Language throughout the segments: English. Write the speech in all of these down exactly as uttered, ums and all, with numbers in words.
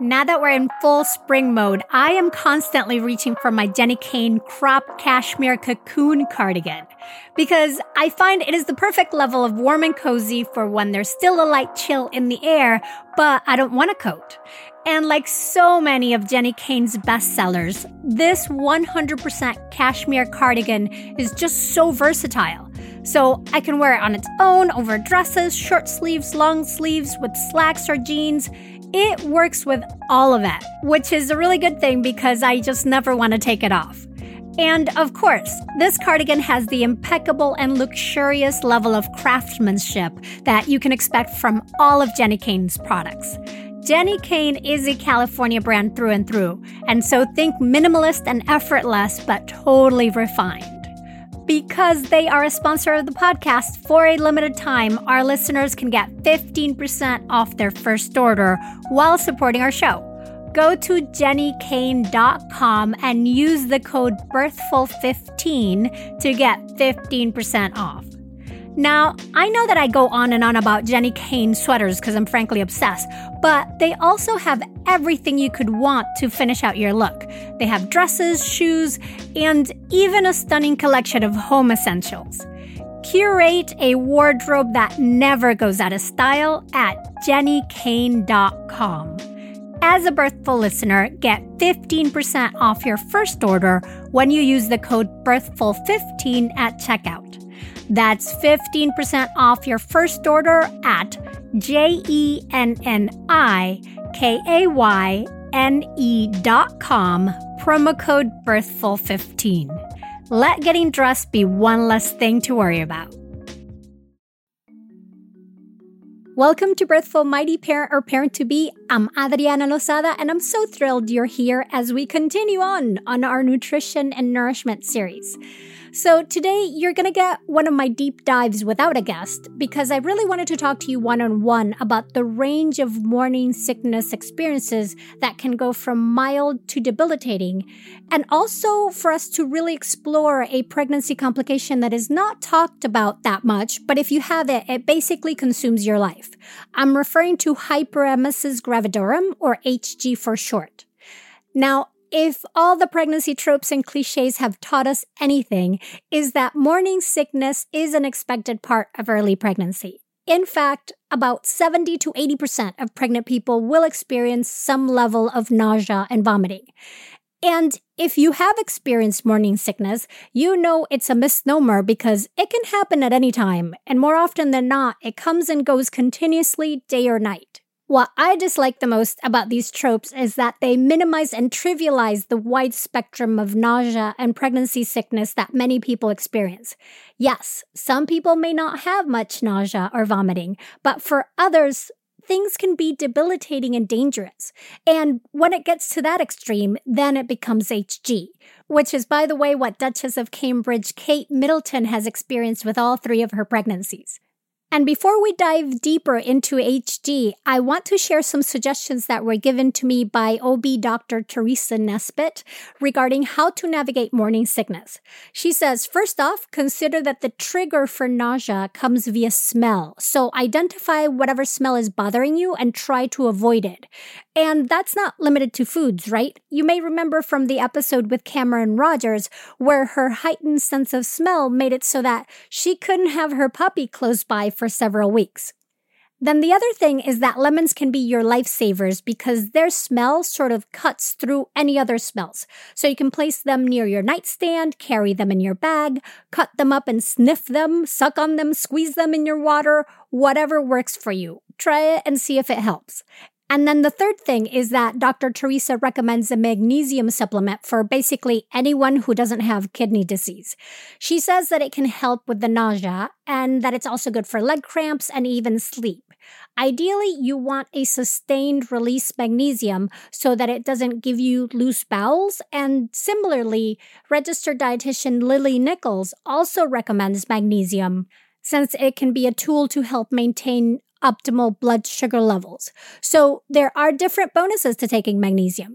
Now that we're in full spring mode, I am constantly reaching for my Jenni Kayne crop cashmere cocoon cardigan because I find it is the perfect level of warm and cozy for when there's still a light chill in the air, but I don't want a coat. And like so many of Jenni Kayne's bestsellers, this one hundred percent cashmere cardigan is just so versatile. So I can wear it on its own, over dresses, short sleeves, long sleeves, with slacks or jeans. It works with all of it, which is a really good thing because I just never want to take it off. And of course, this cardigan has the impeccable and luxurious level of craftsmanship that you can expect from all of Jenni Kayne's products. Jenni Kayne is a California brand through and through, and so think minimalist and effortless, but totally refined. Because they are a sponsor of the podcast, for a limited time, our listeners can get fifteen percent off their first order while supporting our show. Go to jenni kayne dot com and use the code birthful fifteen to get fifteen percent off. Now, I know that I go on and on about Jenni Kayne sweaters because I'm frankly obsessed, but they also have everything you could want to finish out your look. They have dresses, shoes, and even a stunning collection of home essentials. Curate a wardrobe that never goes out of style at jenni kayne dot com. As a Birthful listener, get fifteen percent off your first order when you use the code birthful fifteen at checkout. That's fifteen percent off your first order at J-E-N-N-I-K-A-Y-N-E dot com, promo code birthful fifteen. Let getting dressed be one less thing to worry about. Welcome to Birthful Mighty Parent or Parent-to-Be. I'm Adriana Lozada, and I'm so thrilled you're here as we continue on on our nutrition and nourishment series. So today, you're going to get one of my deep dives without a guest because I really wanted to talk to you one-on-one about the range of morning sickness experiences that can go from mild to debilitating, and also for us to really explore a pregnancy complication that is not talked about that much, but if you have it, it basically consumes your life. I'm referring to hyperemesis gravidarum, or H G for short. Now, if all the pregnancy tropes and cliches have taught us anything, is that morning sickness is an expected part of early pregnancy. In fact, about seventy to eighty percent of pregnant people will experience some level of nausea and vomiting. And if you have experienced morning sickness, you know it's a misnomer because it can happen at any time, and more often than not, it comes and goes continuously day or night. What I dislike the most about these tropes is that they minimize and trivialize the wide spectrum of nausea and pregnancy sickness that many people experience. Yes, some people may not have much nausea or vomiting, but for others, things can be debilitating and dangerous. And when it gets to that extreme, then it becomes H G, which is, by the way, what Duchess of Cambridge Kate Middleton has experienced with all three of her pregnancies. And before we dive deeper into H G, I want to share some suggestions that were given to me by O B Doctor Teresa Nesbitt regarding how to navigate morning sickness. She says, first off, consider that the trigger for nausea comes via smell. So identify whatever smell is bothering you and try to avoid it. And that's not limited to foods, right? You may remember from the episode with Cameron Rogers where her heightened sense of smell made it so that she couldn't have her puppy close by for several weeks. Then the other thing is that lemons can be your lifesavers because their smell sort of cuts through any other smells. So you can place them near your nightstand, carry them in your bag, cut them up and sniff them, suck on them, squeeze them in your water, whatever works for you. Try it and see if it helps. And then the third thing is that Doctor Teresa recommends a magnesium supplement for basically anyone who doesn't have kidney disease. She says that it can help with the nausea and that it's also good for leg cramps and even sleep. Ideally, you want a sustained release magnesium so that it doesn't give you loose bowels. And similarly, registered dietitian Lily Nichols also recommends magnesium since it can be a tool to help maintain optimal blood sugar levels. So there are different bonuses to taking magnesium.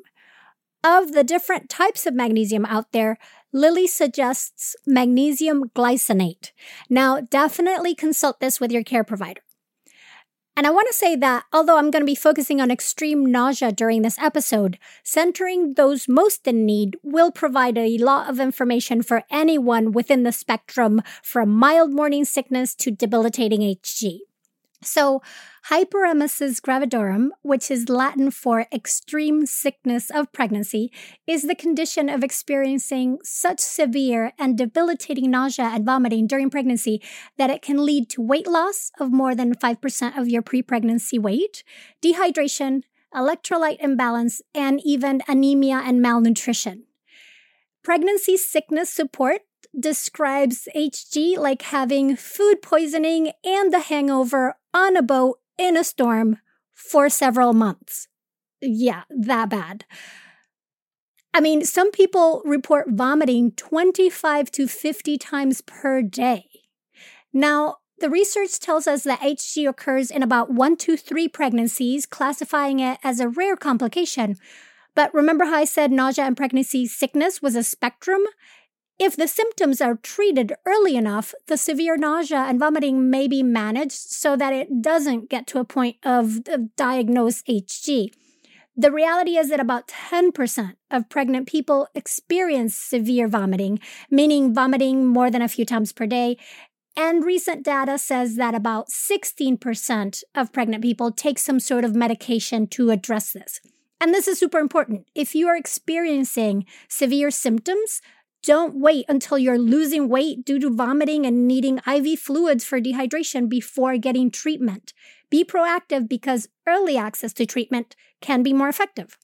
Of the different types of magnesium out there, Lily suggests magnesium glycinate. Now, definitely consult this with your care provider. And I want to say that although I'm going to be focusing on extreme nausea during this episode, centering those most in need will provide a lot of information for anyone within the spectrum from mild morning sickness to debilitating H G. So, hyperemesis gravidarum, which is Latin for extreme sickness of pregnancy, is the condition of experiencing such severe and debilitating nausea and vomiting during pregnancy that it can lead to weight loss of more than five percent of your pre-pregnancy weight, dehydration, electrolyte imbalance, and even anemia and malnutrition. Pregnancy sickness support describes H G like having food poisoning and the hangover on a boat in a storm for several months. Yeah, that bad. I mean, some people report vomiting twenty-five to fifty times per day. Now, the research tells us that H G occurs in about one to three pregnancies, classifying it as a rare complication. But remember how I said nausea and pregnancy sickness was a spectrum? If the symptoms are treated early enough, the severe nausea and vomiting may be managed so that it doesn't get to a point of, of diagnosed H G. The reality is that about ten percent of pregnant people experience severe vomiting, meaning vomiting more than a few times per day. And recent data says that about sixteen percent of pregnant people take some sort of medication to address this. And this is super important. If you are experiencing severe symptoms, don't wait until you're losing weight due to vomiting and needing I V fluids for dehydration before getting treatment. Be proactive because early access to treatment can be more effective.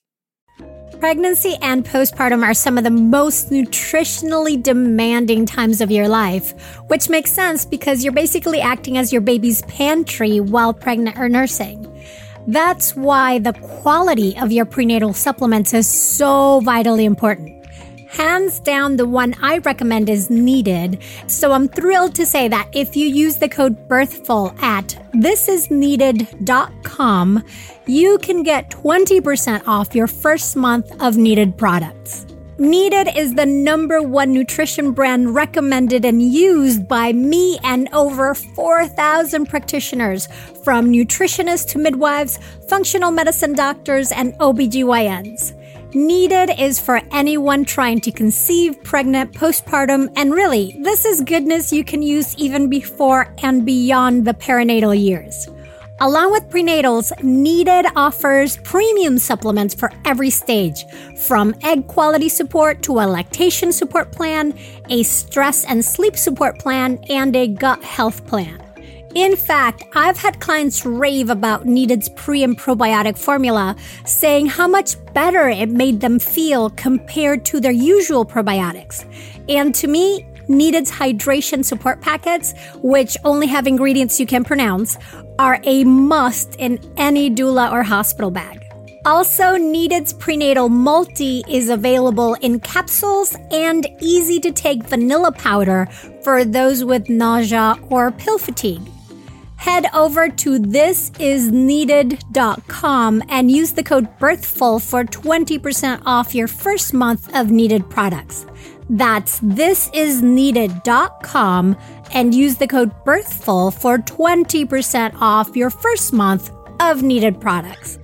Pregnancy and postpartum are some of the most nutritionally demanding times of your life, which makes sense because you're basically acting as your baby's pantry while pregnant or nursing. That's why the quality of your prenatal supplements is so vitally important. Hands down, the one I recommend is Needed. So I'm thrilled to say that if you use the code BIRTHFUL at this is needed dot com, you can get twenty percent off your first month of Needed products. Needed is the number one nutrition brand recommended and used by me and over four thousand practitioners, from nutritionists to midwives, functional medicine doctors, and O B G Y Ns. Needed is for anyone trying to conceive, pregnant, postpartum, and really, this is goodness you can use even before and beyond the perinatal years. Along with prenatals, Needed offers premium supplements for every stage, from egg quality support to a lactation support plan, a stress and sleep support plan, and a gut health plan. In fact, I've had clients rave about Needed's pre and probiotic formula, saying how much better it made them feel compared to their usual probiotics. And to me, Needed's hydration support packets, which only have ingredients you can pronounce, are a must in any doula or hospital bag. Also, Needed's Prenatal Multi is available in capsules and easy-to-take vanilla powder for those with nausea or pill fatigue. Head over to this is needed dot com and use the code BIRTHFUL for twenty percent off your first month of Needed products. That's this is needed dot com and use the code BIRTHFUL for twenty percent off your first month of Needed products.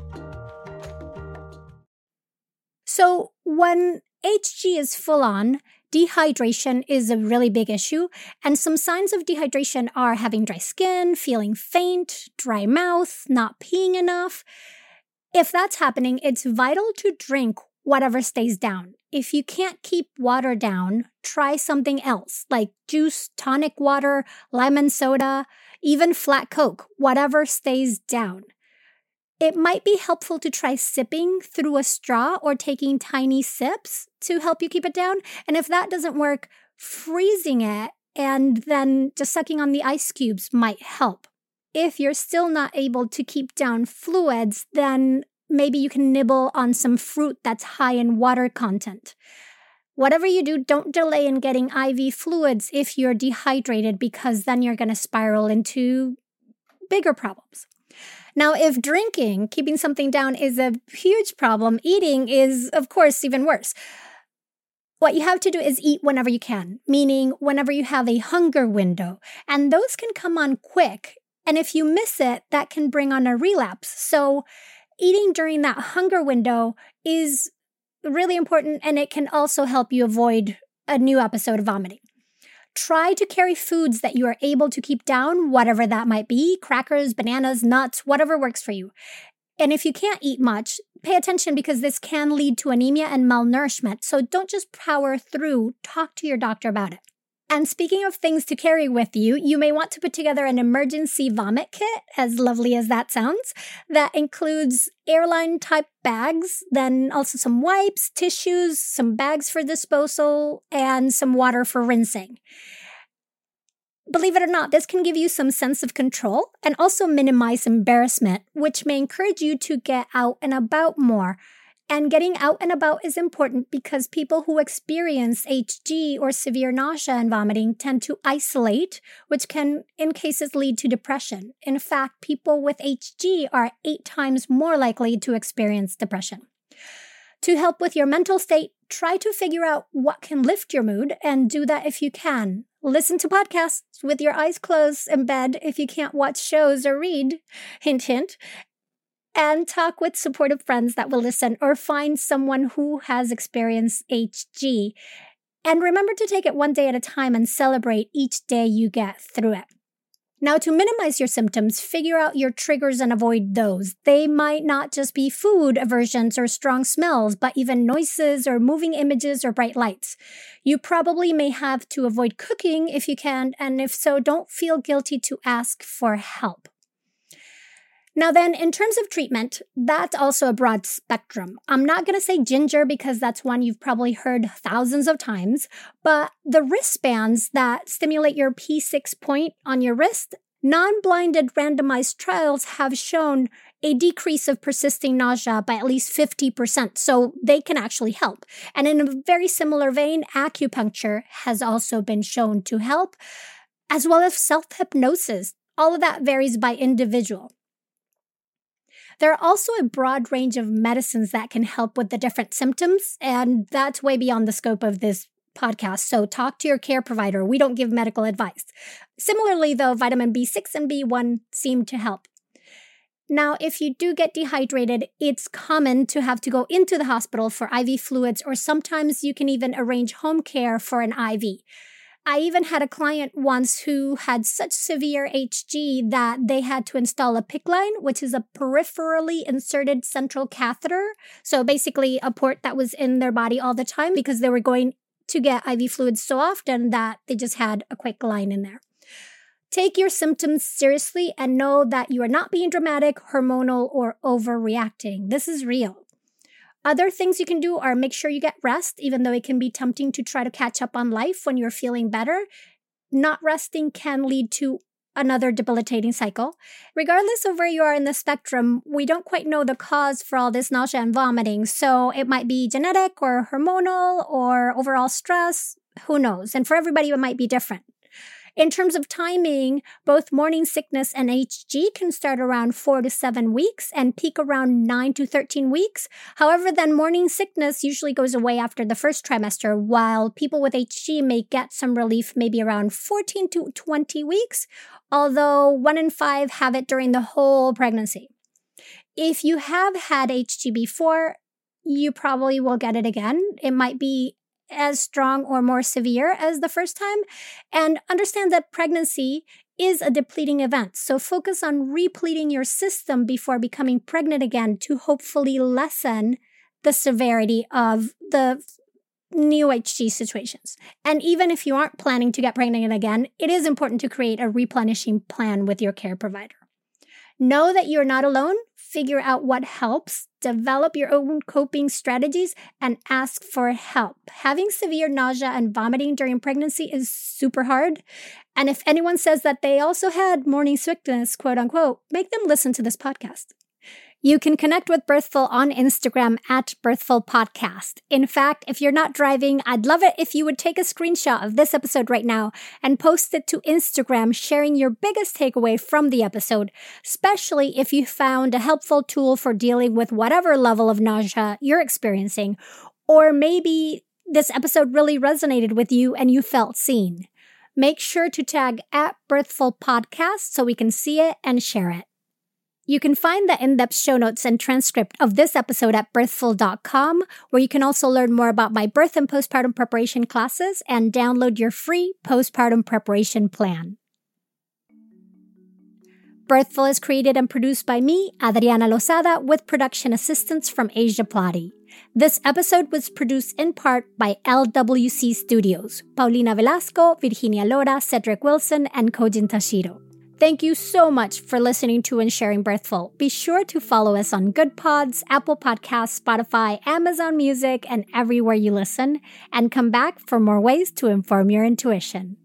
So when H G is full on, dehydration is a really big issue, and some signs of dehydration are having dry skin, feeling faint, dry mouth, not peeing enough. If that's happening, it's vital to drink whatever stays down. If you can't keep water down, try something else, like juice, tonic water, lemon soda, even flat Coke, whatever stays down. It might be helpful to try sipping through a straw or taking tiny sips to help you keep it down. And if that doesn't work, freezing it and then just sucking on the ice cubes might help. If you're still not able to keep down fluids, then maybe you can nibble on some fruit that's high in water content. Whatever you do, don't delay in getting I V fluids if you're dehydrated, because then you're going to spiral into bigger problems. Now, if drinking, keeping something down, is a huge problem, eating is, of course, even worse. What you have to do is eat whenever you can, meaning whenever you have a hunger window. And those can come on quick. And if you miss it, that can bring on a relapse. So eating during that hunger window is really important, and it can also help you avoid a new episode of vomiting. Try to carry foods that you are able to keep down, whatever that might be, crackers, bananas, nuts, whatever works for you. And if you can't eat much, pay attention because this can lead to anemia and malnourishment. So don't just power through, talk to your doctor about it. And speaking of things to carry with you, you may want to put together an emergency vomit kit, as lovely as that sounds, that includes airline-type bags, then also some wipes, tissues, some bags for disposal, and some water for rinsing. Believe it or not, this can give you some sense of control and also minimize embarrassment, which may encourage you to get out and about more. And getting out and about is important because people who experience H G or severe nausea and vomiting tend to isolate, which can, in cases, lead to depression. In fact, people with H G are eight times more likely to experience depression. To help with your mental state, try to figure out what can lift your mood and do that if you can. Listen to podcasts with your eyes closed in bed if you can't watch shows or read. Hint, hint. And talk with supportive friends that will listen, or find someone who has experienced H G. And remember to take it one day at a time and celebrate each day you get through it. Now, to minimize your symptoms, figure out your triggers and avoid those. They might not just be food aversions or strong smells, but even noises or moving images or bright lights. You probably may have to avoid cooking if you can, and if so, don't feel guilty to ask for help. Now then, in terms of treatment, that's also a broad spectrum. I'm not going to say ginger because that's one you've probably heard thousands of times, but the wristbands that stimulate your P six point on your wrist, non-blinded randomized trials have shown a decrease of persisting nausea by at least fifty percent, so they can actually help. And in a very similar vein, acupuncture has also been shown to help, as well as self-hypnosis. All of that varies by individual. There are also a broad range of medicines that can help with the different symptoms, and that's way beyond the scope of this podcast, so talk to your care provider. We don't give medical advice. Similarly, though, vitamin B six and B one seem to help. Now, if you do get dehydrated, it's common to have to go into the hospital for I V fluids, or sometimes you can even arrange home care for an I V. I even had a client once who had such severe H G that they had to install a PICC line, which is a peripherally inserted central catheter. So basically a port that was in their body all the time because they were going to get I V fluids so often that they just had a quick line in there. Take your symptoms seriously and know that you are not being dramatic, hormonal, or overreacting. This is real. Other things you can do are make sure you get rest, even though it can be tempting to try to catch up on life when you're feeling better. Not resting can lead to another debilitating cycle. Regardless of where you are in the spectrum, we don't quite know the cause for all this nausea and vomiting, so it might be genetic or hormonal or overall stress. Who knows? And for everybody, it might be different. In terms of timing, both morning sickness and H G can start around four to seven weeks and peak around nine to thirteen weeks. However, then morning sickness usually goes away after the first trimester, while people with H G may get some relief maybe around fourteen to twenty weeks, although one in five have it during the whole pregnancy. If you have had H G before, you probably will get it again. It might be as strong or more severe as the first time. And understand that pregnancy is a depleting event. So focus on repleting your system before becoming pregnant again to hopefully lessen the severity of the new H G situations. And even if you aren't planning to get pregnant again, it is important to create a replenishing plan with your care provider. Know that you're not alone. Figure out what helps, develop your own coping strategies, and ask for help. Having severe nausea and vomiting during pregnancy is super hard. And if anyone says that they also had morning sickness, quote unquote, make them listen to this podcast. You can connect with Birthful on Instagram at Birthful Podcast. In fact, if you're not driving, I'd love it if you would take a screenshot of this episode right now and post it to Instagram, sharing your biggest takeaway from the episode, especially if you found a helpful tool for dealing with whatever level of nausea you're experiencing, or maybe this episode really resonated with you and you felt seen. Make sure to tag at Birthful Podcast so we can see it and share it. You can find the in-depth show notes and transcript of this episode at birthful dot com, where you can also learn more about my birth and postpartum preparation classes and download your free postpartum preparation plan. Birthful is created and produced by me, Adriana Lozada, with production assistance from Asia Plati. This episode was produced in part by L W C Studios, Paulina Velasco, Virginia Lora, Cedric Wilson, and Kojin Tashiro. Thank you so much for listening to and sharing Birthful. Be sure to follow us on Good Pods, Apple Podcasts, Spotify, Amazon Music, and everywhere you listen, and come back for more ways to inform your intuition.